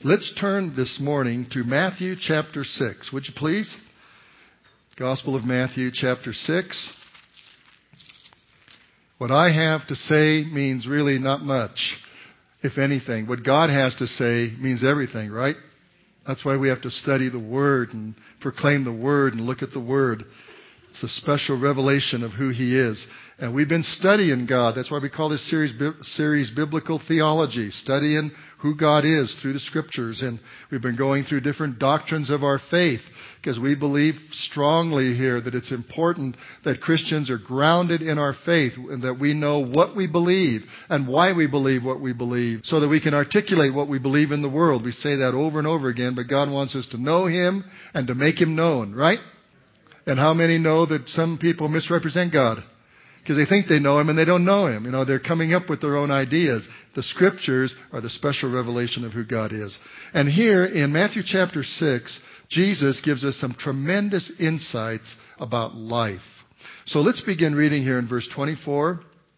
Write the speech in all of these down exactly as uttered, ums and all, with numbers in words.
Let's turn this morning to Matthew chapter six. Would you please? Gospel of Matthew chapter six. What I have to say means really not much, if anything. What God has to say means everything, right? That's why we have to study the Word and proclaim the Word and look at the Word. It's a special revelation of who He is. And we've been studying God. That's why we call this series, series Biblical Theology, studying who God is through the Scriptures. And we've been going through different doctrines of our faith because we believe strongly here that it's important that Christians are grounded in our faith and that we know what we believe and why we believe what we believe so that we can articulate what we believe in the world. We say that over and over again, but God wants us to know Him and to make Him known, right? And how many know that some people misrepresent God? Because they think they know Him and they don't know Him. You know, they're coming up with their own ideas. The Scriptures are the special revelation of who God is. And here in Matthew chapter six, Jesus gives us some tremendous insights about life. So let's begin reading here in verse twenty-four.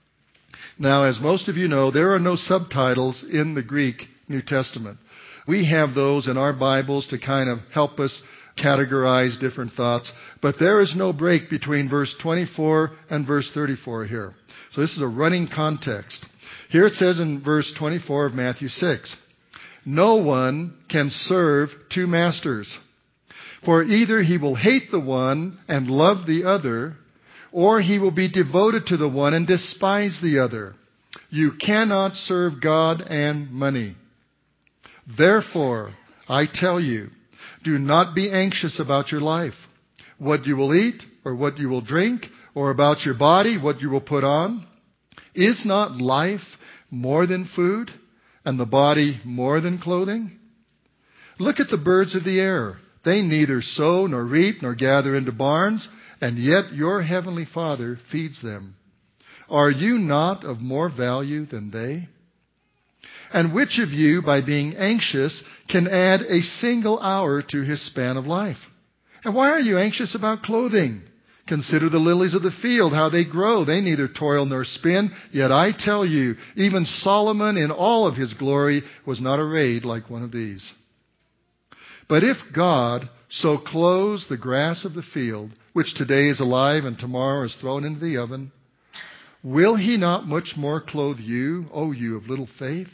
Now, as most of you know, there are no subtitles in the Greek New Testament. We have those in our Bibles to kind of help us categorize different thoughts. But there is no break between verse twenty-four and verse thirty-four here. So this is a running context. Here it says in verse twenty-four of Matthew six, "No one can serve two masters, for either he will hate the one and love the other, or he will be devoted to the one and despise the other. You cannot serve God and money. Therefore, I tell you, do not be anxious about your life, what you will eat or what you will drink, or about your body, what you will put on. Is not life more than food, and the body more than clothing? Look at the birds of the air. They neither sow nor reap nor gather into barns, and yet your heavenly Father feeds them. Are you not of more value than they? And which of you, by being anxious, can add a single hour to his span of life? And why are you anxious about clothing? Consider the lilies of the field, how they grow. They neither toil nor spin. Yet I tell you, even Solomon in all of his glory was not arrayed like one of these. But if God so clothes the grass of the field, which today is alive and tomorrow is thrown into the oven, will He not much more clothe you, O you of little faith?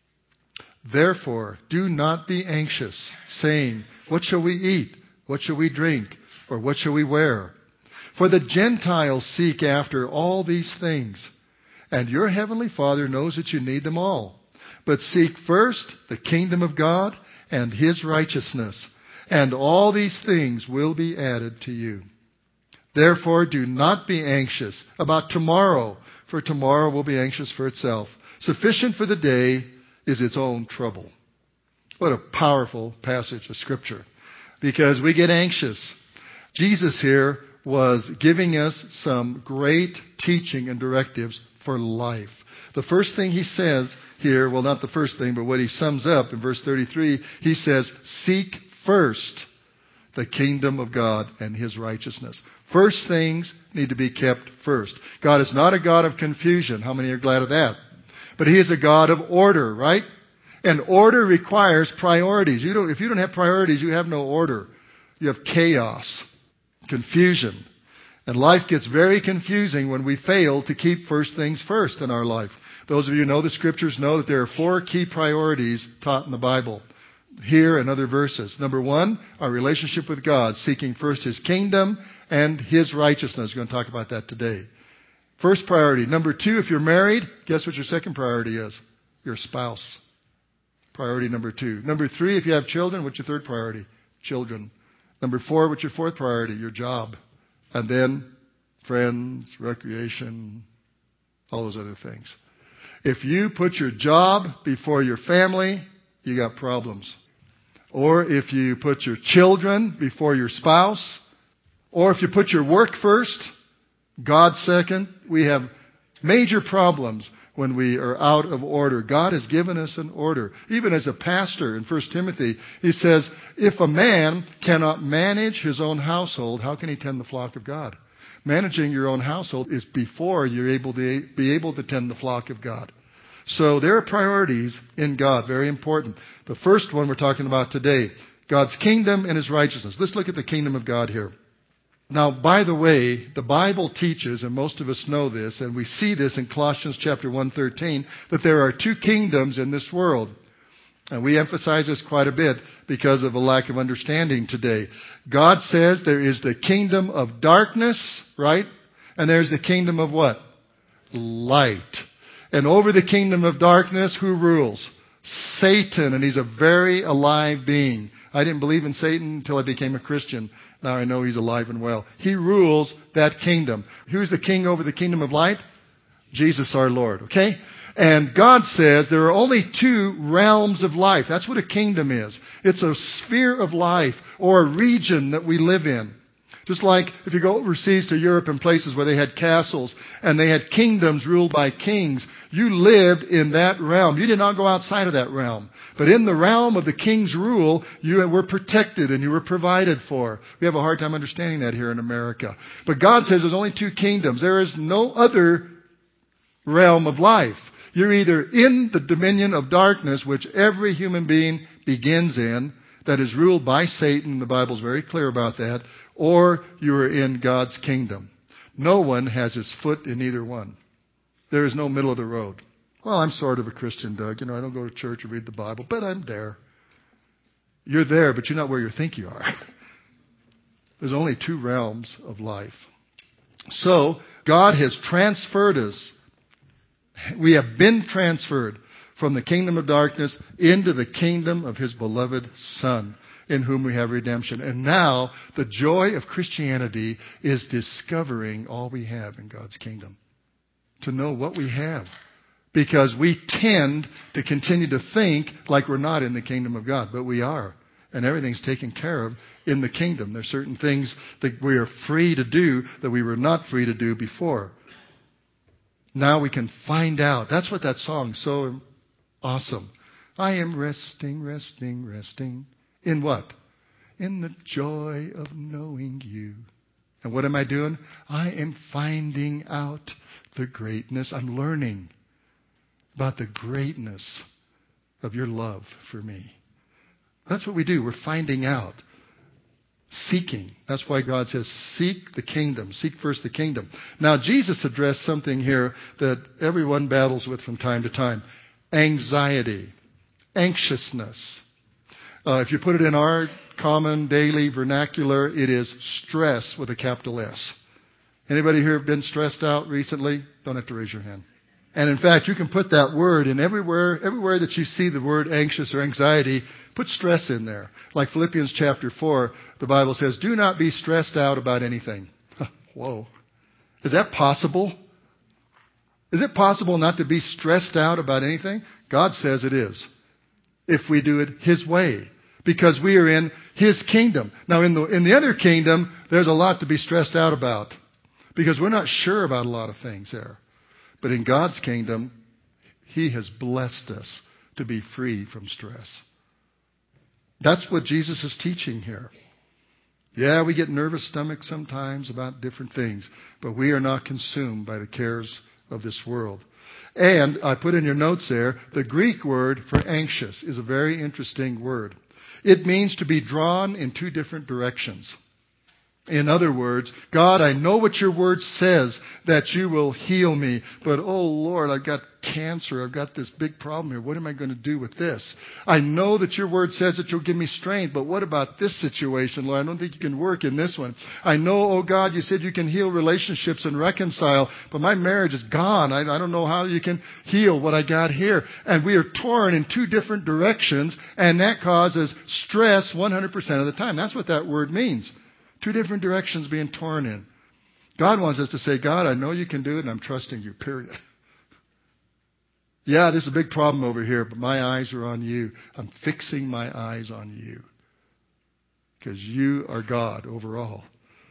Therefore, do not be anxious, saying, what shall we eat? What shall we drink? Or what shall we wear? For the Gentiles seek after all these things, and your heavenly Father knows that you need them all. But seek first the kingdom of God and His righteousness, and all these things will be added to you. Therefore, do not be anxious about tomorrow, for tomorrow will be anxious for itself. Sufficient for the day is its own trouble." What a powerful passage of Scripture. Because we get anxious. Jesus here was giving us some great teaching and directives for life. The first thing He says here, well, not the first thing, but what He sums up in verse thirty-three, He says, seek first the kingdom of God and His righteousness. First things need to be kept first. God is not a God of confusion. How many are glad of that? But He is a God of order, right? And order requires priorities. You don't, if you don't have priorities, you have no order. You have chaos, confusion. And life gets very confusing when we fail to keep first things first in our life. Those of you who know the Scriptures know that there are four key priorities taught in the Bible, here and other verses. Number one, our relationship with God, seeking first His kingdom and His righteousness. We're going to talk about that today. First priority. Number two, if you're married, guess what your second priority is? Your spouse. Priority number two. Number three, if you have children, what's your third priority? Children. Number four, what's your fourth priority? Your job. And then friends, recreation, all those other things. If you put your job before your family, you got problems. Or if you put your children before your spouse, or if you put your work first, God second, we have major problems when we are out of order. God has given us an order. Even as a pastor in First Timothy, he says, if a man cannot manage his own household, how can he tend the flock of God? Managing your own household is before you're able to be able to tend the flock of God. So there are priorities in God, very important. The first one we're talking about today, God's kingdom and His righteousness. Let's look at the kingdom of God here. Now, by the way, the Bible teaches, and most of us know this, and we see this in Colossians chapter one thirteen, that there are two kingdoms in this world. And we emphasize this quite a bit because of a lack of understanding today. God says there is the kingdom of darkness, right? And there's the kingdom of what? Light. And over the kingdom of darkness, who rules? Satan, and he's a very alive being. I didn't believe in Satan until I became a Christian. Now I know he's alive and well. He rules that kingdom. Who's the king over the kingdom of light? Jesus our Lord, okay? And God says there are only two realms of life. That's what a kingdom is. It's a sphere of life or a region that we live in. Just like if you go overseas to Europe and places where they had castles and they had kingdoms ruled by kings, you lived in that realm. You did not go outside of that realm. But in the realm of the king's rule, you were protected and you were provided for. We have a hard time understanding that here in America. But God says there's only two kingdoms. There is no other realm of life. You're either in the dominion of darkness, which every human being begins in, that is ruled by Satan. The Bible's very clear about that. Or you are in God's kingdom. No one has his foot in either one. There is no middle of the road. Well, I'm sort of a Christian, Doug. You know, I don't go to church or read the Bible, but I'm there. You're there, but you're not where you think you are. There's only two realms of life. So, God has transferred us. We have been transferred from the kingdom of darkness into the kingdom of His beloved Son, in whom we have redemption. And now, the joy of Christianity is discovering all we have in God's kingdom. To know what we have. Because we tend to continue to think like we're not in the kingdom of God, but we are. And everything's taken care of in the kingdom. There's certain things that we are free to do that we were not free to do before. Now we can find out. That's what that song's so awesome. I am resting, resting, resting. In what? In the joy of knowing you. And what am I doing? I am finding out the greatness. I'm learning about the greatness of your love for me. That's what we do. We're finding out. Seeking. That's why God says, seek the kingdom. Seek first the kingdom. Now, Jesus addressed something here that everyone battles with from time to time. Anxiety. Anxiousness. Uh, if you put it in our common daily vernacular, it is stress with a capital S. Anybody here been stressed out recently? Don't have to raise your hand. And in fact, you can put that word in everywhere, everywhere that you see the word anxious or anxiety, put stress in there. Like Philippians chapter four, the Bible says, do not be stressed out about anything. Whoa. Is that possible? Is it possible not to be stressed out about anything? God says it is. If we do it His way. Because we are in His kingdom. Now in the, in the other kingdom, there's a lot to be stressed out about. Because we're not sure about a lot of things there. But in God's kingdom, He has blessed us to be free from stress. That's what Jesus is teaching here. Yeah, we get nervous stomachs sometimes about different things, but we are not consumed by the cares of this world. And I put in your notes there, the Greek word for anxious is a very interesting word. It means to be drawn in two different directions. In other words, God, I know what your word says, that you will heal me. But, oh, Lord, I've got cancer. I've got this big problem here. What am I going to do with this? I know that your word says that you'll give me strength. But what about this situation, Lord? I don't think you can work in this one. I know, oh, God, you said you can heal relationships and reconcile. But my marriage is gone. I, I don't know how you can heal what I got here. And we are torn in two different directions. And that causes stress one hundred percent of the time. That's what that word means. Two different directions being torn in. God wants us to say, God, I know you can do it, and I'm trusting you, period. Yeah, there's a big problem over here, but my eyes are on you. I'm fixing my eyes on you. Because you are God overall.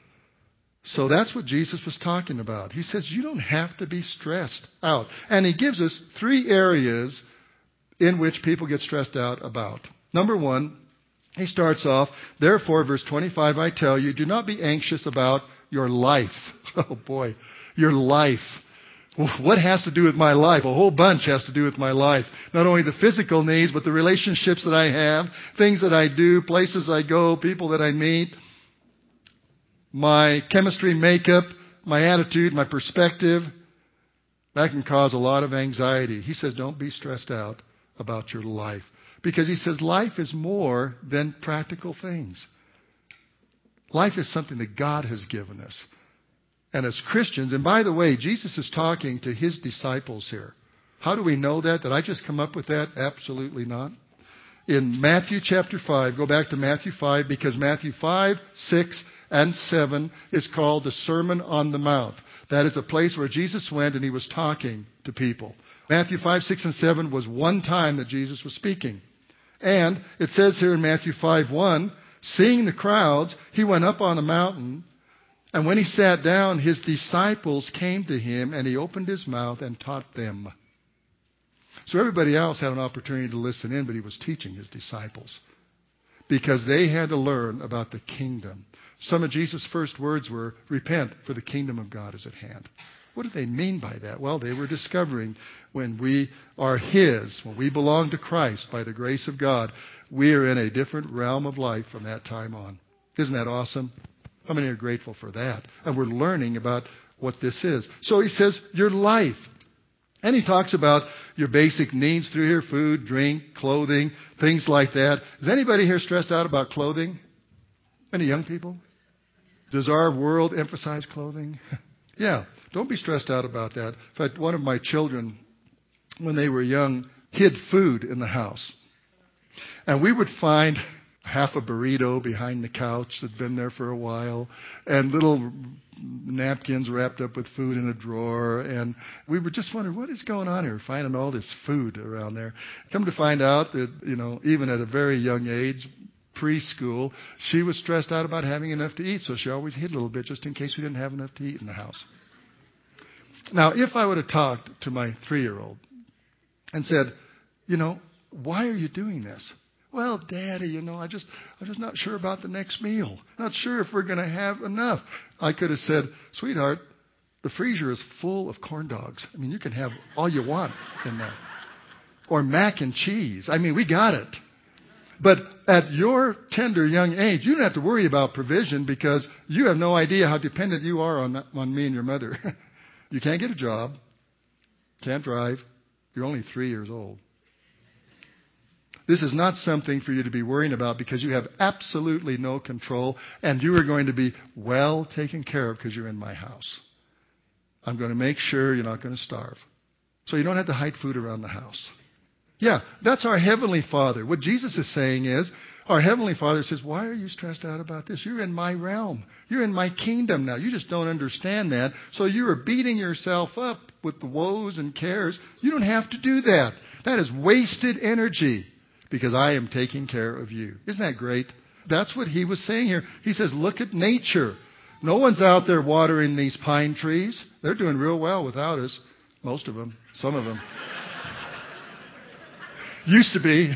So that's what Jesus was talking about. He says you don't have to be stressed out. And He gives us three areas in which people get stressed out about. Number one, He starts off, therefore, verse twenty-five, I tell you, do not be anxious about your life. Oh boy, your life. What has to do with my life? A whole bunch has to do with my life. Not only the physical needs, but the relationships that I have, things that I do, places I go, people that I meet, my chemistry makeup, my attitude, my perspective. That can cause a lot of anxiety. He says, don't be stressed out about your life. Because he says life is more than practical things. Life is something that God has given us. And as Christians, and by the way, Jesus is talking to his disciples here. How do we know that? Did I just come up with that? Absolutely not. In Matthew chapter five, go back to Matthew five, because Matthew five, six, and seven is called the Sermon on the Mount. That is a place where Jesus went and he was talking to people. Matthew five, six, and seven was one time that Jesus was speaking. And it says here in Matthew five, one, seeing the crowds, he went up on a mountain, and when he sat down, his disciples came to him, and he opened his mouth and taught them. So everybody else had an opportunity to listen in, but he was teaching his disciples because they had to learn about the kingdom. Some of Jesus' first words were, repent, for the kingdom of God is at hand. What did they mean by that? Well, they were discovering when we are his, when we belong to Christ by the grace of God, we are in a different realm of life from that time on. Isn't that awesome? How many are grateful for that? And we're learning about what this is. So he says, your life. And he talks about your basic needs through here, food, drink, clothing, things like that. Is anybody here stressed out about clothing? Any young people? Does our world emphasize clothing? Yeah, don't be stressed out about that. In fact, one of my children, when they were young, hid food in the house. And we would find half a burrito behind the couch that had been there for a while, and little napkins wrapped up with food in a drawer. And we were just wondering, what is going on here, finding all this food around there. Come to find out that, you know, even at a very young age, preschool, she was stressed out about having enough to eat, so she always hid a little bit just in case we didn't have enough to eat in the house. Now, if I would have talked to my three-year-old and said, you know, why are you doing this? Well, Daddy, you know, I just, I'm just not sure about the next meal. Not sure if we're going to have enough. I could have said, sweetheart, the freezer is full of corn dogs. I mean, you can have all you want in there. Or mac and cheese. I mean, we got it. But at your tender young age, you don't have to worry about provision because you have no idea how dependent you are on, on me and your mother. You can't get a job. Can't drive. You're only three years old. This is not something for you to be worrying about because you have absolutely no control and you are going to be well taken care of because you're in my house. I'm going to make sure you're not going to starve. So you don't have to hide food around the house. Yeah, that's our Heavenly Father. What Jesus is saying is, our Heavenly Father says, why are you stressed out about this? You're in my realm. You're in my kingdom now. You just don't understand that. So you are beating yourself up with the woes and cares. You don't have to do that. That is wasted energy because I am taking care of you. Isn't that great? That's what he was saying here. He says, look at nature. No one's out there watering these pine trees. They're doing real well without us. Most of them. Some of them. Used to be.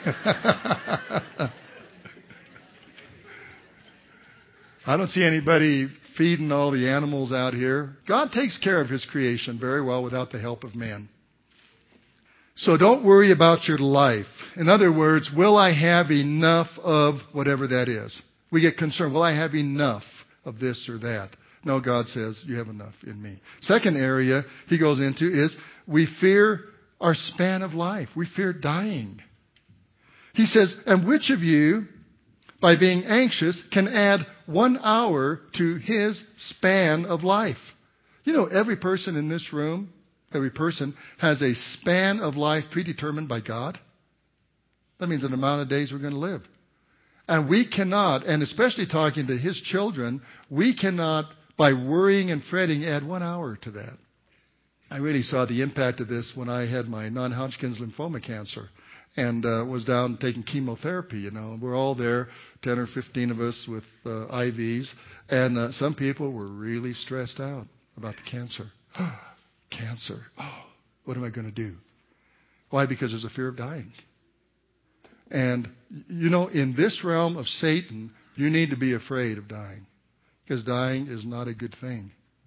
I don't see anybody feeding all the animals out here. God takes care of his creation very well without the help of man. So don't worry about your life. In other words, will I have enough of whatever that is? We get concerned. Will I have enough of this or that? No, God says, you have enough in me. Second area he goes into is we fear our span of life. We fear dying. He says, and which of you, by being anxious, can add one hour to his span of life? You know, every person in this room, every person has a span of life predetermined by God. That means an amount of days we're going to live. And we cannot, and especially talking to his children, we cannot, by worrying and fretting, add one hour to that. I really saw the impact of this when I had my non-Hodgkin's lymphoma cancer and uh, was down taking chemotherapy. You know, we're all there, ten or fifteen of us with uh, I Vs, and uh, some people were really stressed out about the cancer. Cancer. Oh, what am I going to do? Why? Because there's a fear of dying. And, you know, in this realm of Satan, you need to be afraid of dying because dying is not a good thing.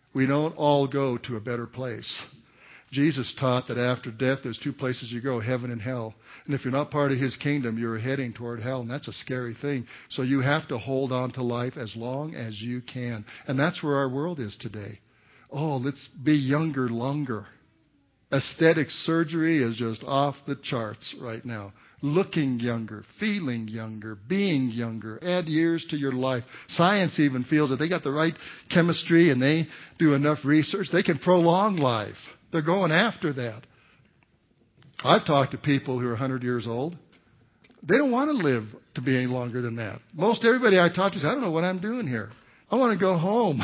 We don't all go to a better place. Jesus taught that after death, there's two places you go, heaven and hell. And if you're not part of His kingdom, you're heading toward hell, and that's a scary thing. So you have to hold on to life as long as you can. And that's where our world is today. Oh, let's be younger longer. Aesthetic surgery is just off the charts right now. Looking younger, feeling younger, being younger, add years to your life. Science even feels that they got the right chemistry and they do enough research, they can prolong life. They're going after that. I've talked to people who are one hundred years old. They don't want to live to be any longer than that. Most everybody I talk to says, I don't know what I'm doing here. I want to go home.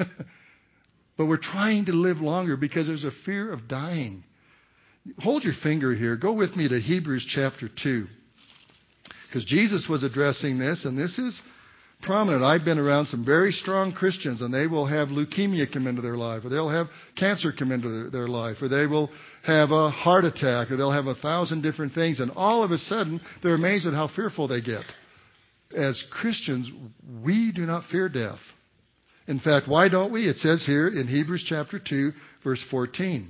But we're trying to live longer because there's a fear of dying. Hold your finger here. Go with me to Hebrews chapter two. Because Jesus was addressing this, and this is prominent. I've been around some very strong Christians, and they will have leukemia come into their life, or they'll have cancer come into their, their life, or they will have a heart attack, or they'll have a thousand different things, and all of a sudden, they're amazed at how fearful they get. As Christians, we do not fear death. In fact, why don't we? It says here in Hebrews chapter two, verse fourteen.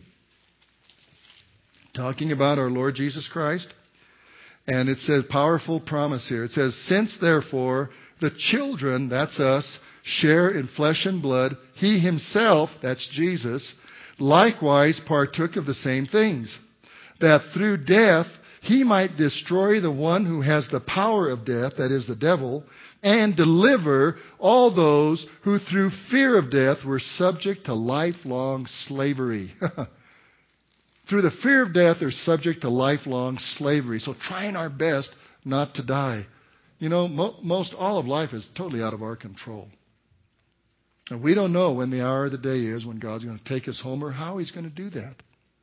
Talking about our Lord Jesus Christ. And it says, powerful promise here. It says, since therefore the children, that's us, share in flesh and blood, He Himself, that's Jesus, likewise partook of the same things, that through death He might destroy the one who has the power of death, that is the devil, and deliver all those who through fear of death were subject to lifelong slavery. Through the fear of death, they're subject to lifelong slavery. So trying our best not to die. You know, mo- most all of life is totally out of our control. And we don't know when the hour of the day is when God's going to take us home or how He's going to do that.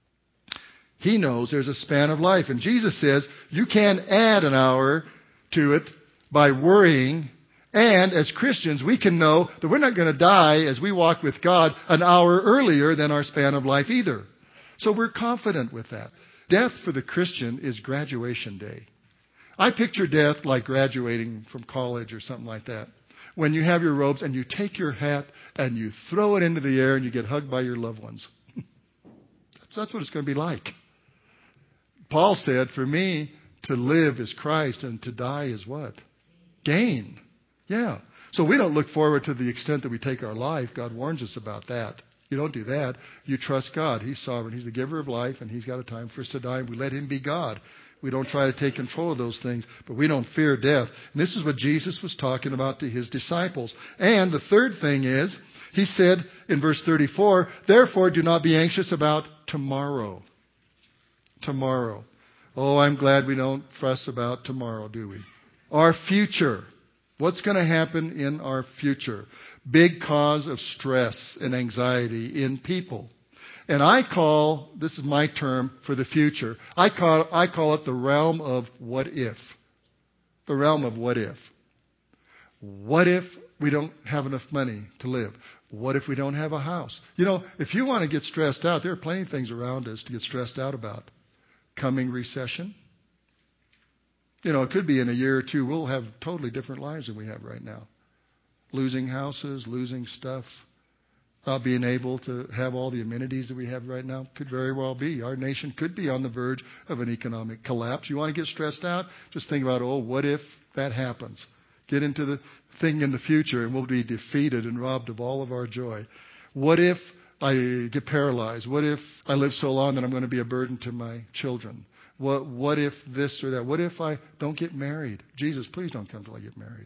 He knows there's a span of life. And Jesus says you can't add an hour to it by worrying. And as Christians, we can know that we're not going to die as we walk with God an hour earlier than our span of life either. So we're confident with that. Death for the Christian is graduation day. I picture death like graduating from college or something like that. When you have your robes and you take your hat and you throw it into the air and you get hugged by your loved ones. that's, that's what it's going to be like. Paul said, for me, to live is Christ and to die is what? Gain. Yeah. So we don't look forward to the extent that we take our life. God warns us about that. You don't do that. You trust God. He's sovereign. He's the giver of life, and He's got a time for us to die. And we let Him be God. We don't try to take control of those things, but we don't fear death. And this is what Jesus was talking about to His disciples. And the third thing is, He said in verse thirty-four, therefore do not be anxious about tomorrow. Tomorrow. Oh, I'm glad we don't fuss about tomorrow, do we? Our future. What's going to happen in our future? Big cause of stress and anxiety in people. And I call, this is my term for the future, I call, I call it the realm of what if. The realm of what if. What if we don't have enough money to live? What if we don't have a house? You know, if you want to get stressed out, there are plenty of things around us to get stressed out about. Coming recession. You know, it could be in a year or two we'll have totally different lives than we have right now. Losing houses, losing stuff, not being able to have all the amenities that we have right now. Could very well be. Our nation could be on the verge of an economic collapse. You want to get stressed out? Just think about, oh, what if that happens? Get into the thing in the future and we'll be defeated and robbed of all of our joy. What if I get paralyzed? What if I live so long that I'm going to be a burden to my children? What, what if this or that? What if I don't get married? Jesus, please don't come till I get married.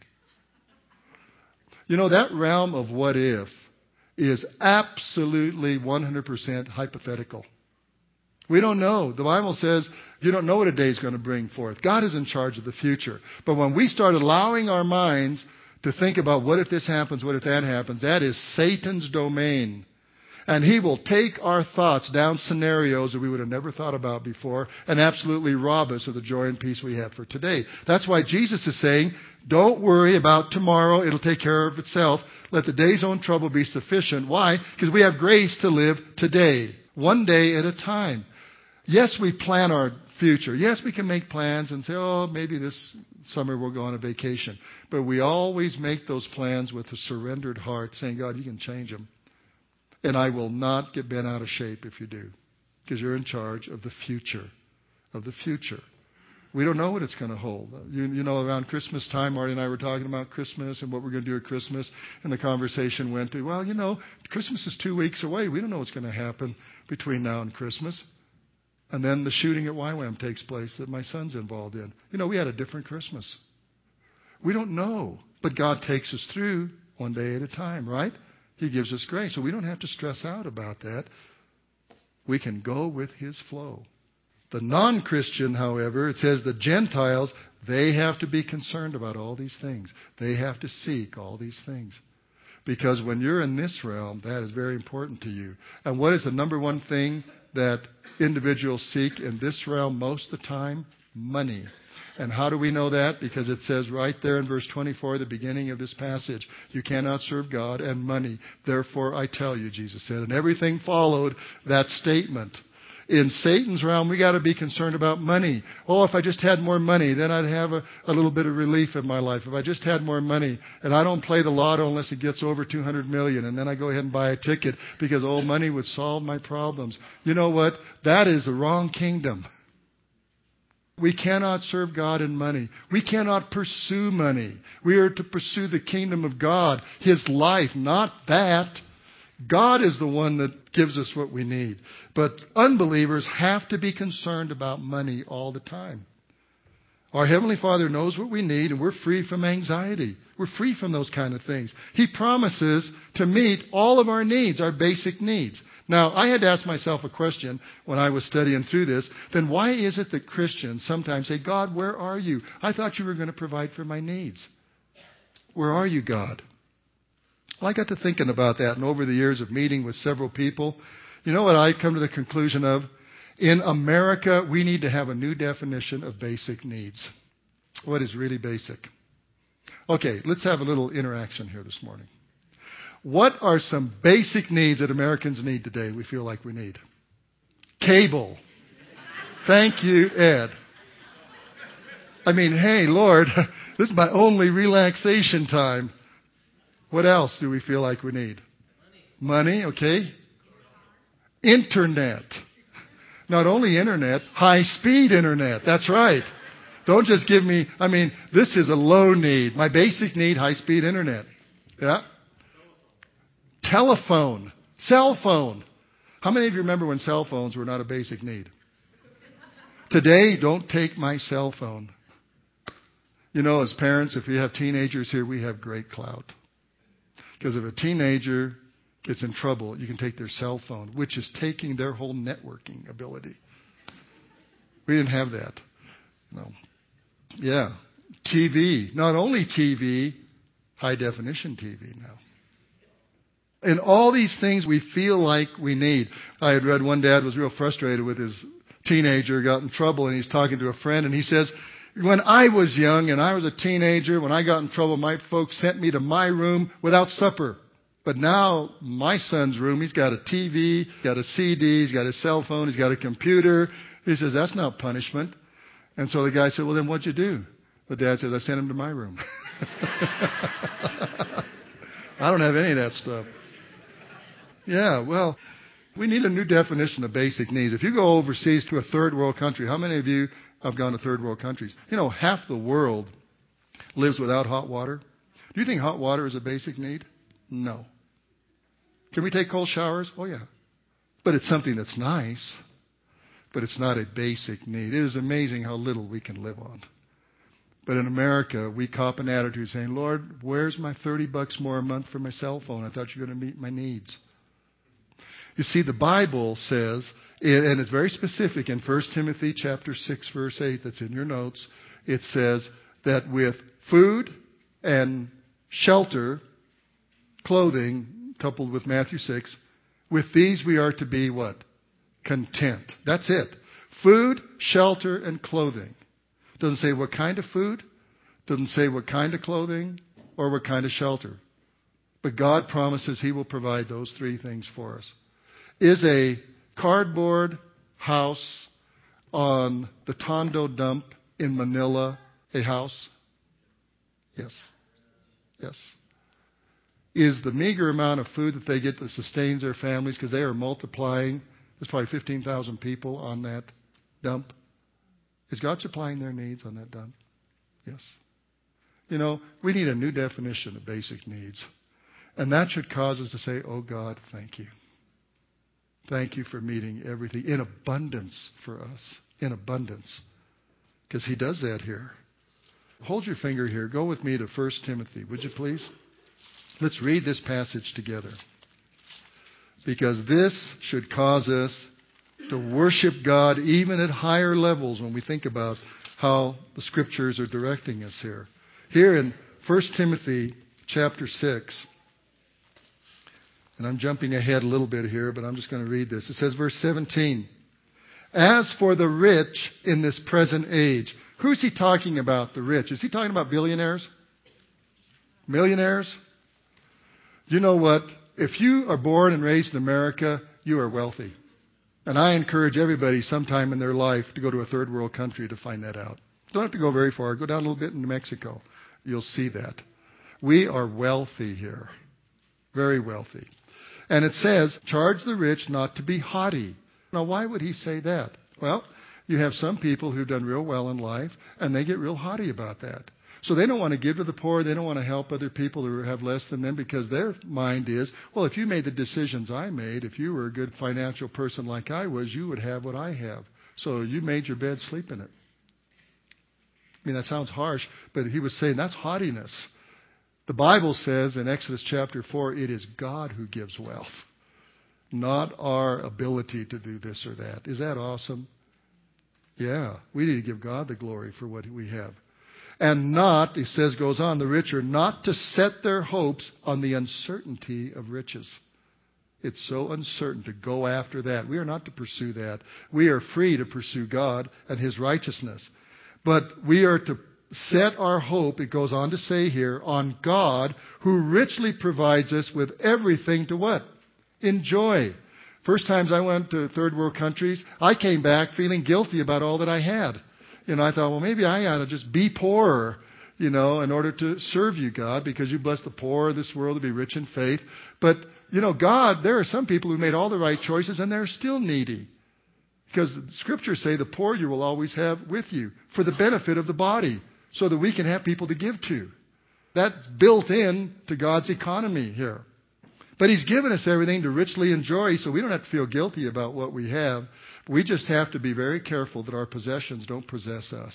You know, that realm of what if is absolutely one hundred percent hypothetical. We don't know. The Bible says you don't know what a day is going to bring forth. God is in charge of the future. But when we start allowing our minds to think about what if this happens, what if that happens, that is Satan's domain. And he will take our thoughts down scenarios that we would have never thought about before and absolutely rob us of the joy and peace we have for today. That's why Jesus is saying, don't worry about tomorrow. It'll take care of itself. Let the day's own trouble be sufficient. Why? Because we have grace to live today, one day at a time. Yes, we plan our future. Yes, we can make plans and say, oh, maybe this summer we'll go on a vacation. But we always make those plans with a surrendered heart, saying, God, you can change them. And I will not get bent out of shape if you do, because you're in charge of the future, of the future. We don't know what it's going to hold. You, you know, around Christmas time, Marty and I were talking about Christmas and what we're going to do at Christmas, and the conversation went to, well, you know, Christmas is two weeks away. We don't know what's going to happen between now and Christmas. And then the shooting at Y WAM takes place that my son's involved in. You know, we had a different Christmas. We don't know, but God takes us through one day at a time, right? He gives us grace, so we don't have to stress out about that. We can go with His flow. The non-Christian, however, it says the Gentiles, they have to be concerned about all these things. They have to seek all these things. Because when you're in this realm, that is very important to you. And what is the number one thing that individuals seek in this realm most of the time? Money. And how do we know that? Because it says right there in verse twenty-four, the beginning of this passage, you cannot serve God and money. Therefore, I tell you, Jesus said. And everything followed that statement. In Satan's realm, we got to be concerned about money. Oh, if I just had more money, then I'd have a, a little bit of relief in my life. If I just had more money, and I don't play the lotto unless it gets over two hundred million, and then I go ahead and buy a ticket because, oh, money would solve my problems. You know what? That is the wrong kingdom. We cannot serve God in money. We cannot pursue money. We are to pursue the kingdom of God, His life, not that. God is the one that gives us what we need. But unbelievers have to be concerned about money all the time. Our Heavenly Father knows what we need, and we're free from anxiety. We're free from those kind of things. He promises to meet all of our needs, our basic needs. Now, I had to ask myself a question when I was studying through this. Then why is it that Christians sometimes say, God, where are you? I thought you were going to provide for my needs. Where are you, God? Well, I got to thinking about that, and over the years of meeting with several people, you know what I come to the conclusion of? In America, we need to have a new definition of basic needs. What is really basic? Okay, let's have a little interaction here this morning. What are some basic needs that Americans need today we feel like we need? Cable. Thank you, Ed. I mean, hey, Lord, this is my only relaxation time. What else do we feel like we need? Money, okay. Internet. Not only internet, high-speed internet. That's right. Don't just give me, I mean, this is a low need. My basic need, high-speed internet. Yeah. Telephone. Cell phone. How many of you remember when cell phones were not a basic need? Today, don't take my cell phone. You know, as parents, if we have teenagers here, we have great clout. Because if a teenager gets in trouble, you can take their cell phone, which is taking their whole networking ability. We didn't have that. No. Yeah. T V. Not only T V, high definition T V now. And all these things we feel like we need. I had read one dad was real frustrated with his teenager, got in trouble, and he's talking to a friend, and he says, when I was young and I was a teenager, when I got in trouble, my folks sent me to my room without supper. But now, my son's room, he's got a T V, he's got a C D, he's got a cell phone, he's got a computer. He says, that's not punishment. And so the guy said, well, then what'd you do? The dad says, I sent him to my room. I don't have any of that stuff. Yeah, well, we need a new definition of basic needs. If you go overseas to a third world country, how many of you have gone to third world countries? You know, half the world lives without hot water. Do you think hot water is a basic need? No. Can we take cold showers? Oh, yeah. But it's something that's nice. But it's not a basic need. It is amazing how little we can live on. But in America, we cop an attitude saying, Lord, where's my thirty bucks more a month for my cell phone? I thought you were going to meet my needs. You see, the Bible says, and it's very specific in First Timothy chapter six, verse eight, that's in your notes. It says that with food and shelter, clothing, coupled with Matthew six, with these we are to be what? Content. That's it. Food, shelter, and clothing. Doesn't say what kind of food, doesn't say what kind of clothing, or what kind of shelter. But God promises He will provide those three things for us. Is a cardboard house on the Tondo dump in Manila a house? Yes. Yes. is the meager amount of food that they get that sustains their families, because they are multiplying. There's probably fifteen thousand people on that dump. Is God supplying their needs on that dump? Yes. You know, we need a new definition of basic needs. And that should cause us to say, oh God, thank you. Thank you for meeting everything in abundance for us. In abundance. Because he does that here. Hold your finger here. Go with me to First Timothy, would you please? Let's read this passage together. Because this should cause us to worship God even at higher levels when we think about how the Scriptures are directing us here. Here in First Timothy chapter six, and I'm jumping ahead a little bit here, but I'm just going to read this. It says, verse seventeen, as for the rich in this present age. Who's he talking about, the rich? Is he talking about billionaires? Millionaires? You know what? If you are born and raised in America, you are wealthy. And I encourage everybody sometime in their life to go to a third world country to find that out. Don't have to go very far. Go down a little bit into Mexico. You'll see that. We are wealthy here. Very wealthy. And it says, charge the rich not to be haughty. Now, why would he say that? Well, you have some people who've done real well in life, and they get real haughty about that. So they don't want to give to the poor. They don't want to help other people who have less than them, because their mind is, well, if you made the decisions I made, if you were a good financial person like I was, you would have what I have. So you made your bed, sleep in it. I mean, that sounds harsh, but he was saying that's haughtiness. The Bible says in Exodus chapter four, it is God who gives wealth, not our ability to do this or that. Is that awesome? Yeah, we need to give God the glory for what we have. And not, he says, goes on, the rich are not to set their hopes on the uncertainty of riches. It's so uncertain to go after that. We are not to pursue that. We are free to pursue God and His righteousness. But we are to set our hope, it goes on to say here, on God, who richly provides us with everything to what? Enjoy. First times I went to third world countries, I came back feeling guilty about all that I had. You know, I thought, well, maybe I ought to just be poor, you know, in order to serve you, God, because you bless the poor of this world to be rich in faith. But, you know, God, there are some people who made all the right choices and they're still needy. Because the Scriptures say the poor you will always have with you for the benefit of the body, so that we can have people to give to. That's built in to God's economy here. But He's given us everything to richly enjoy, so we don't have to feel guilty about what we have. We just have to be very careful that our possessions don't possess us.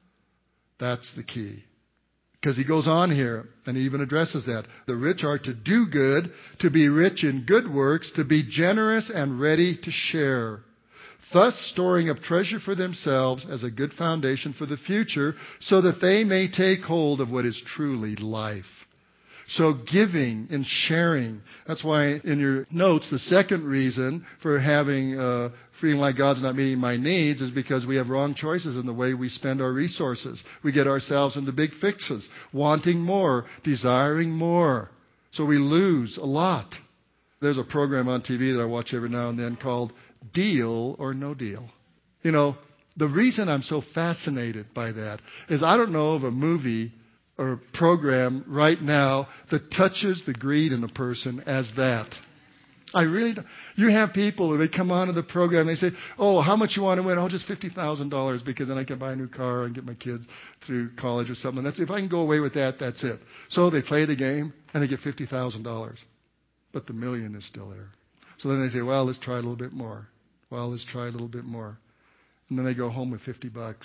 That's the key. Because he goes on here, and he even addresses that. The rich are to do good, to be rich in good works, to be generous and ready to share, thus storing up treasure for themselves as a good foundation for the future, so that they may take hold of what is truly life. So giving and sharing. That's why in your notes, the second reason for having uh, feeling like God's not meeting my needs is because we have wrong choices in the way we spend our resources. We get ourselves into big fixes, wanting more, desiring more. So we lose a lot. There's a program on T V that I watch every now and then called Deal or No Deal. You know, the reason I'm so fascinated by that is I don't know of a movie or program right now that touches the greed in a person as that. I really don't. You have people, they come onto the program, they say, oh, how much you want to win? Oh, just fifty thousand dollars because then I can buy a new car and get my kids through college or something. That's, if I can go away with that, that's it. So they play the game and they get fifty thousand dollars. But the million is still there. So then they say, well, let's try a little bit more. Well, let's try a little bit more. And then they go home with fifty bucks.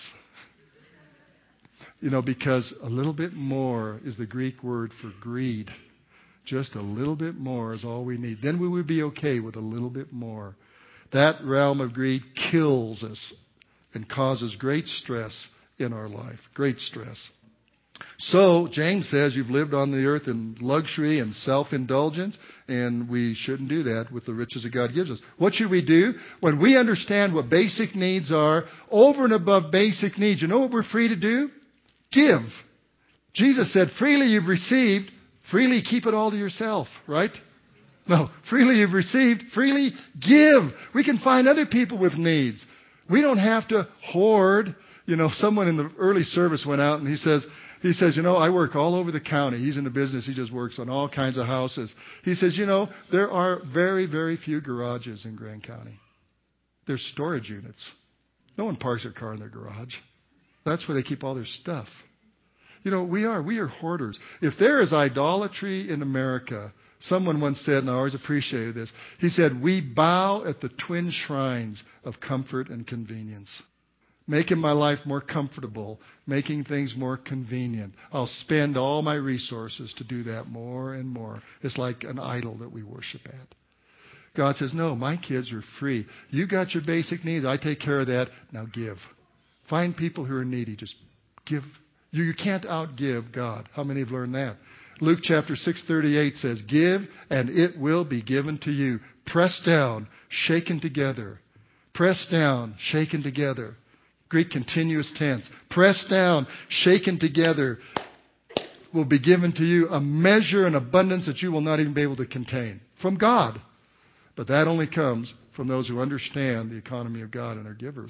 You know, because a little bit more is the Greek word for greed. Just a little bit more is all we need. Then we would be okay with a little bit more. That realm of greed kills us and causes great stress in our life. Great stress. So, James says you've lived on the earth in luxury and self-indulgence, and we shouldn't do that with the riches that God gives us. What should we do? When we understand what basic needs are, over and above basic needs, you know what we're free to do? Give. Jesus said, freely you've received, freely keep it all to yourself, right? No, freely you've received, freely give. We can find other people with needs. We don't have to hoard. You know, someone in the early service went out and he says, He says, you know, I work all over the county. He's in the business. He just works on all kinds of houses. He says, you know, there are very, very few garages in Grand County. There's storage units. No one parks their car in their garage. That's where they keep all their stuff. You know, we are. We are hoarders. If there is idolatry in America, someone once said, and I always appreciated this, he said, we bow at the twin shrines of comfort and convenience. Making my life more comfortable, making things more convenient. I'll spend all my resources to do that more and more. It's like an idol that we worship at. God says, no, my kids are free. You got your basic needs. I take care of that. Now give. Find people who are needy. Just give. You, you can't outgive God. How many have learned that? Luke chapter six thirty-eight says, give and it will be given to you. Pressed down, shaken together. Pressed down, shaken together. Greek continuous tense. Pressed down, shaken together, will be given to you a measure and abundance that you will not even be able to contain. From God. But that only comes from those who understand the economy of God and are givers.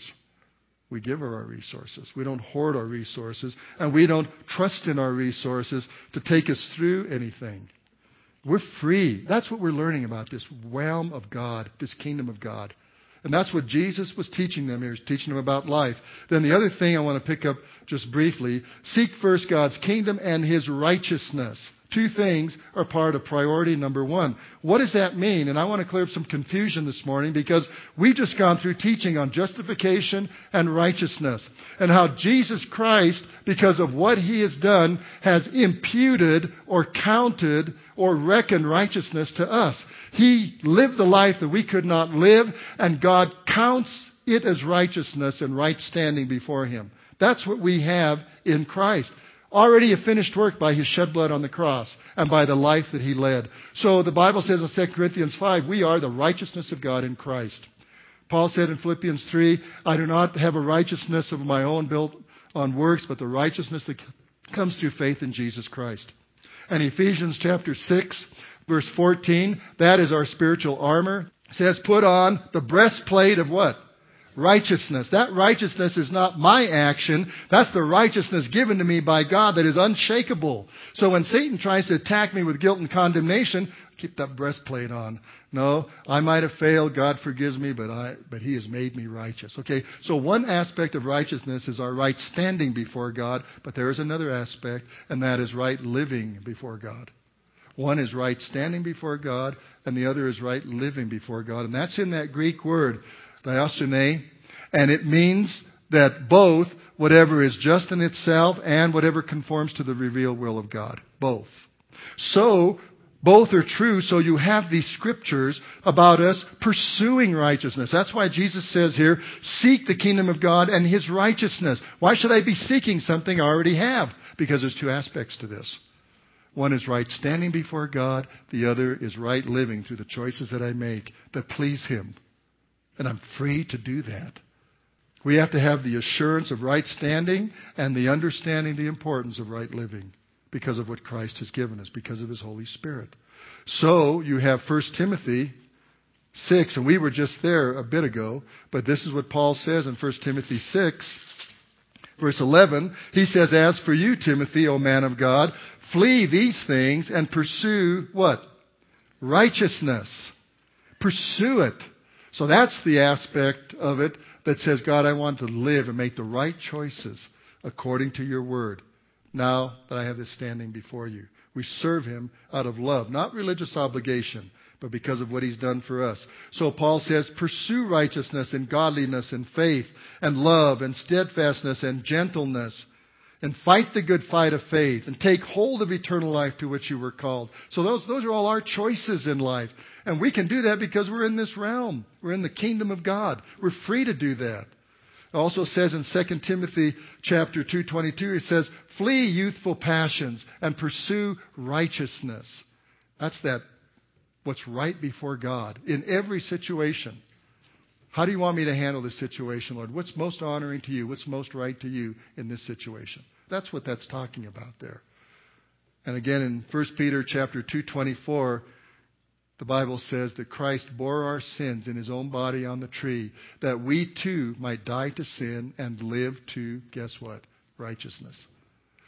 We give her our resources. We don't hoard our resources. And we don't trust in our resources to take us through anything. We're free. That's what we're learning about this realm of God, this kingdom of God. And that's what Jesus was teaching them here. He was teaching them about life. Then the other thing I want to pick up just briefly, seek first God's kingdom and His righteousness. Two things are part of priority number one. What does that mean? And I want to clear up some confusion this morning because we've just gone through teaching on justification and righteousness and how Jesus Christ, because of what He has done, has imputed or counted or reckoned righteousness to us. He lived the life that we could not live, and God counts it as righteousness and right standing before Him. That's what we have in Christ. Already a finished work by His shed blood on the cross and by the life that He led. So the Bible says in Second Corinthians five, we are the righteousness of God in Christ. Paul said in Philippians three, I do not have a righteousness of my own built on works, but the righteousness that comes through faith in Jesus Christ. And Ephesians chapter six, verse fourteen, that is our spiritual armor. It says, put on the breastplate of what? Righteousness. That righteousness is not my action. That's the righteousness given to me by God that is unshakable. So when Satan tries to attack me with guilt and condemnation, keep that breastplate on. No, I might have failed. God forgives me, but I, but He has made me righteous. Okay, so one aspect of righteousness is our right standing before God, but there is another aspect, and that is right living before God. One is right standing before God, and the other is right living before God. And that's in that Greek word, diosune, and it means that both, whatever is just in itself and whatever conforms to the revealed will of God. Both. So, both are true, so you have these scriptures about us pursuing righteousness. That's why Jesus says here, seek the kingdom of God and His righteousness. Why should I be seeking something I already have? Because there's two aspects to this. One is right standing before God. The other is right living through the choices that I make that please Him. And I'm free to do that. We have to have the assurance of right standing and the understanding the importance of right living because of what Christ has given us, because of His Holy Spirit. So you have First Timothy six, and we were just there a bit ago, but this is what Paul says in First Timothy six, verse eleven. He says, as for you, Timothy, O man of God, flee these things and pursue what? Righteousness. Pursue it. So that's the aspect of it that says, God, I want to live and make the right choices according to your word. Now that I have this standing before you. We serve Him out of love, not religious obligation, but because of what He's done for us. So Paul says, pursue righteousness and godliness and faith and love and steadfastness and gentleness. And fight the good fight of faith. And take hold of eternal life to which you were called. So those, those are all our choices in life. And we can do that because we're in this realm. We're in the kingdom of God. We're free to do that. It also says in Second Timothy chapter two twenty-two, it says, flee youthful passions and pursue righteousness. That's that, what's right before God in every situation. How do you want me to handle this situation, Lord? What's most honoring to you? What's most right to you in this situation? That's what that's talking about there. And again, in First Peter chapter two twenty-four, the Bible says that Christ bore our sins in His own body on the tree, that we too might die to sin and live to, guess what? Righteousness.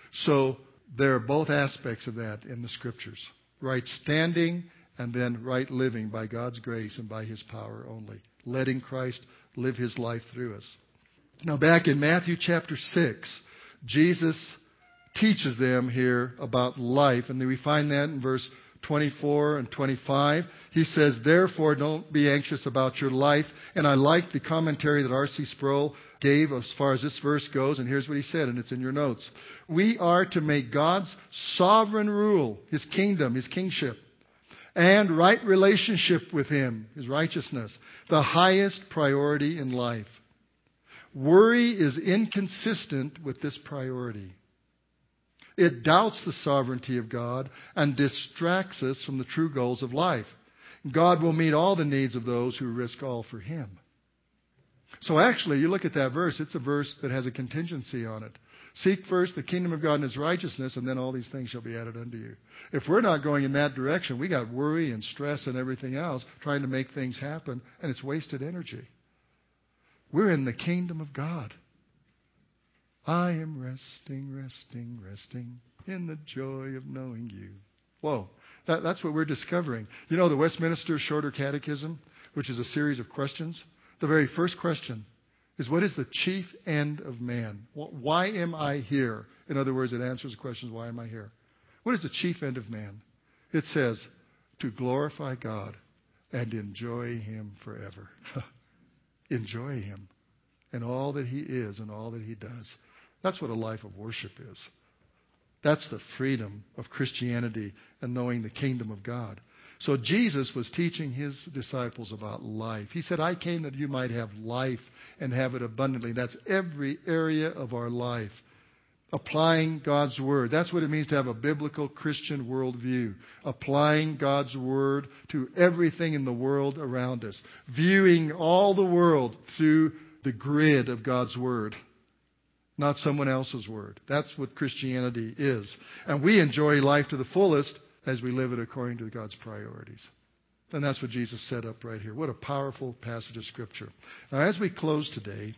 So there are both aspects of that in the Scriptures. Right standing and then right living by God's grace and by His power only. Letting Christ live His life through us. Now back in Matthew chapter six, Jesus teaches them here about life. And then we find that in verse twenty-four and twenty-five. He says, therefore, don't be anxious about your life. And I like the commentary that R C Sproul gave as far as this verse goes. And here's what he said, and it's in your notes. We are to make God's sovereign rule, His kingdom, His kingship, and right relationship with Him, His righteousness, the highest priority in life. Worry is inconsistent with this priority. It doubts the sovereignty of God and distracts us from the true goals of life. God will meet all the needs of those who risk all for Him. So actually, you look at that verse, it's a verse that has a contingency on it. Seek first the kingdom of God and His righteousness, and then all these things shall be added unto you. If we're not going in that direction, we got worry and stress and everything else trying to make things happen, and it's wasted energy. We're in the kingdom of God. I am resting, resting, resting in the joy of knowing you. Whoa, that, that's what we're discovering. You know the Westminster Shorter Catechism, which is a series of questions? The very first question is, what is the chief end of man? Why am I here? In other words, it answers the question, why am I here? What is the chief end of man? It says, to glorify God and enjoy Him forever. Enjoy Him and all that He is and all that He does. That's what a life of worship is. That's the freedom of Christianity and knowing the kingdom of God. So Jesus was teaching His disciples about life. He said, I came that you might have life and have it abundantly. That's every area of our life. Applying God's Word. That's what it means to have a biblical Christian worldview. Applying God's Word to everything in the world around us. Viewing all the world through the grid of God's Word. Not someone else's Word. That's what Christianity is. And we enjoy life to the fullest as we live it according to God's priorities. And that's what Jesus set up right here. What a powerful passage of Scripture. Now, as we close today,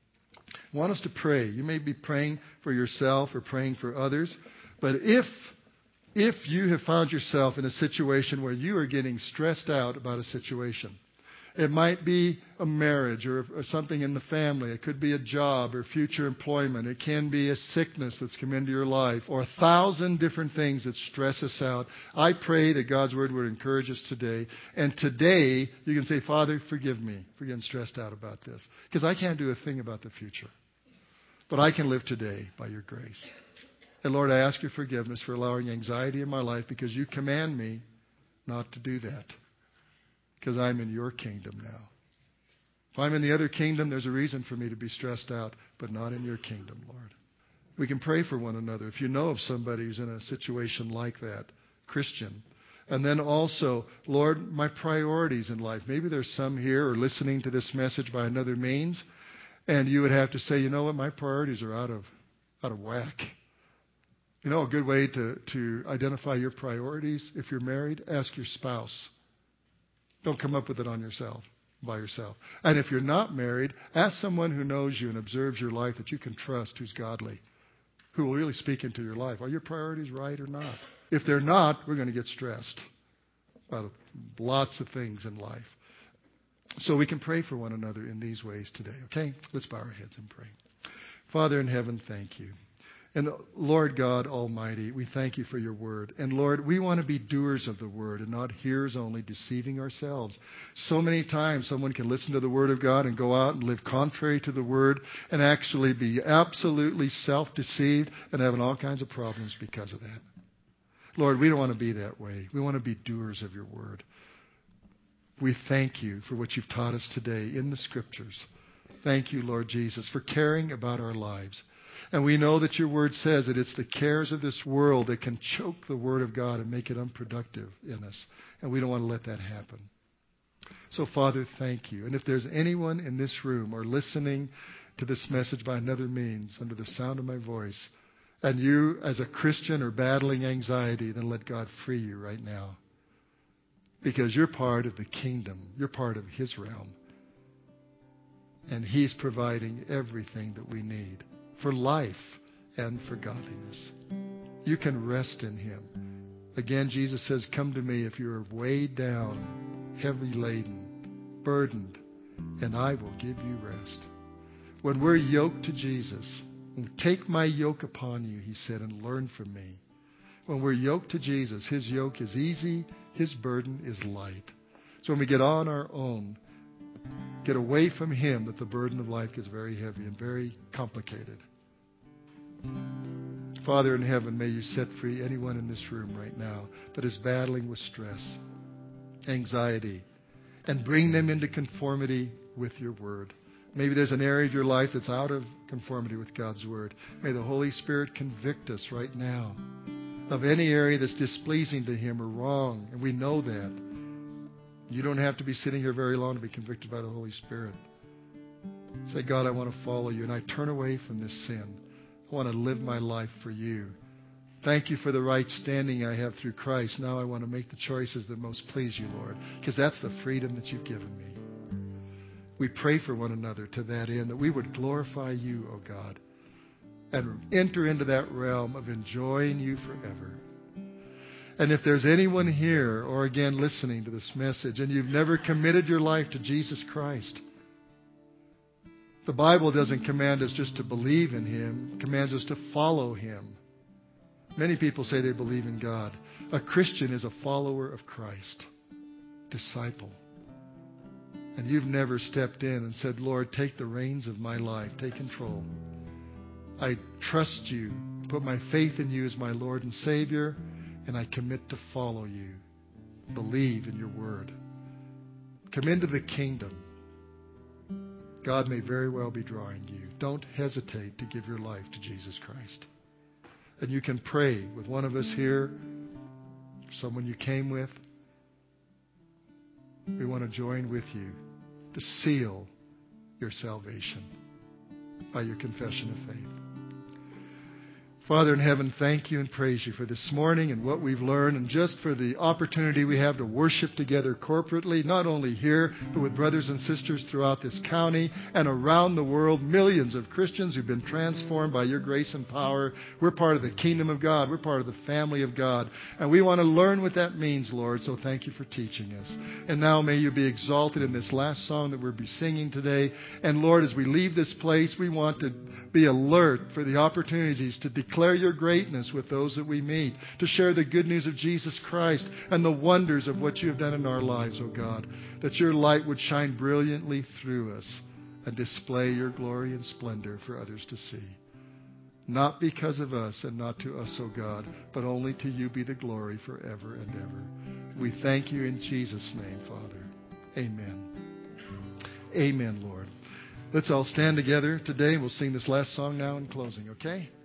I want us to pray. You may be praying for yourself or praying for others. But if, if you have found yourself in a situation where you are getting stressed out about a situation, it might be a marriage or, or something in the family. It could be a job or future employment. It can be a sickness that's come into your life or a thousand different things that stress us out. I pray that God's Word would encourage us today. And today, you can say, Father, forgive me for getting stressed out about this. Because I can't do a thing about the future. But I can live today by your grace. And Lord, I ask your forgiveness for allowing anxiety in my life because you command me not to do that. Because I'm in your kingdom now. If I'm in the other kingdom, there's a reason for me to be stressed out, but not in your kingdom, Lord. We can pray for one another. If you know of somebody who's in a situation like that, Christian. And then also, Lord, my priorities in life. Maybe there's some here or listening to this message by another means, and you would have to say, you know what, my priorities are out of out of whack. You know, a good way to, to identify your priorities, if you're married, ask your spouse. Don't come up with it on yourself, by yourself. And if you're not married, ask someone who knows you and observes your life that you can trust, who's godly, who will really speak into your life. Are your priorities right or not? If they're not, we're going to get stressed about lots of things in life. So we can pray for one another in these ways today, okay? Let's bow our heads and pray. Father in heaven, thank you. And Lord God Almighty, we thank you for your word. And Lord, we want to be doers of the word and not hearers only, deceiving ourselves. So many times someone can listen to the word of God and go out and live contrary to the word and actually be absolutely self-deceived and having all kinds of problems because of that. Lord, we don't want to be that way. We want to be doers of your word. We thank you for what you've taught us today in the Scriptures. Thank you, Lord Jesus, for caring about our lives. And we know that your word says that it's the cares of this world that can choke the word of God and make it unproductive in us. And we don't want to let that happen. So, Father, thank you. And if there's anyone in this room or listening to this message by another means under the sound of my voice, and you as a Christian are battling anxiety, then let God free you right now. Because you're part of the kingdom. You're part of His realm. And He's providing everything that we need for life and for godliness. You can rest in Him. Again, Jesus says, come to me if you are weighed down, heavy laden, burdened, and I will give you rest. When we're yoked to Jesus, take my yoke upon you, He said, and learn from me. When we're yoked to Jesus, His yoke is easy, His burden is light. So when we get on our own, get away from Him, that the burden of life gets very heavy and very complicated. Father in heaven, may you set free anyone in this room right now that is battling with stress, anxiety, and bring them into conformity with your word. Maybe there's an area of your life that's out of conformity with God's word. May the Holy Spirit convict us right now of any area that's displeasing to Him or wrong, and we know that. You don't have to be sitting here very long to be convicted by the Holy Spirit. Say, God, I want to follow you, and I turn away from this sin. I want to live my life for you. Thank you for the right standing I have through Christ. Now I want to make the choices that most please you, Lord, because that's the freedom that you've given me. We pray for one another to that end, that we would glorify you, O God, and enter into that realm of enjoying you forever. And if there's anyone here, or again listening to this message, and you've never committed your life to Jesus Christ, the Bible doesn't command us just to believe in Him. It commands us to follow Him. Many people say they believe in God. A Christian is a follower of Christ, disciple. And you've never stepped in and said, Lord, take the reins of my life. Take control. I trust you. Put my faith in you as my Lord and Savior, and I commit to follow you. Believe in your word. Come into the kingdom. God may very well be drawing you. Don't hesitate to give your life to Jesus Christ. And you can pray with one of us here, someone you came with. We want to join with you to seal your salvation by your confession of faith. Father in heaven, thank you and praise you for this morning and what we've learned, and just for the opportunity we have to worship together corporately, not only here, but with brothers and sisters throughout this county and around the world. Millions of Christians who've been transformed by your grace and power. We're part of the kingdom of God. We're part of the family of God. And we want to learn what that means, Lord, so thank you for teaching us. And now may you be exalted in this last song that we'll be singing today. And Lord, as we leave this place, we want to be alert for the opportunities to declare your greatness with those that we meet, to share the good news of Jesus Christ and the wonders of what you have done in our lives, O God, that your light would shine brilliantly through us and display your glory and splendor for others to see. Not because of us and not to us, O God, but only to you be the glory forever and ever. We thank you in Jesus' name, Father. Amen. Amen, Lord. Let's all stand together today. We'll sing this last song now in closing, okay?